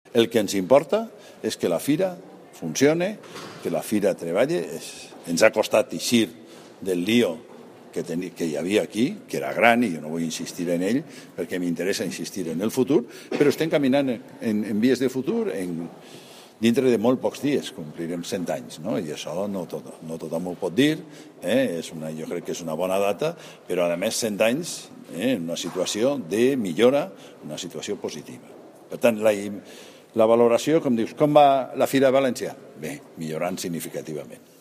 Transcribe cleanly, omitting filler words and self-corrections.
El que ens importa és que la fira funcione, que la fira treballe. Ens ha costat eixir del lío que hi havia aquí, que era gran, i jo no vull insistir en ell perquè m'interessa insistir en el futur, però estem caminant en vies de futur. Dintre de molt pocs dies complirem 100 anys, no? I això no tothom ho pot dir, jo crec que és una bona data, però a més 100 anys en una situació de millora, una situació positiva. Per tant, la valoració, com dius, com va la Fira de València? Bé, millorant significativament.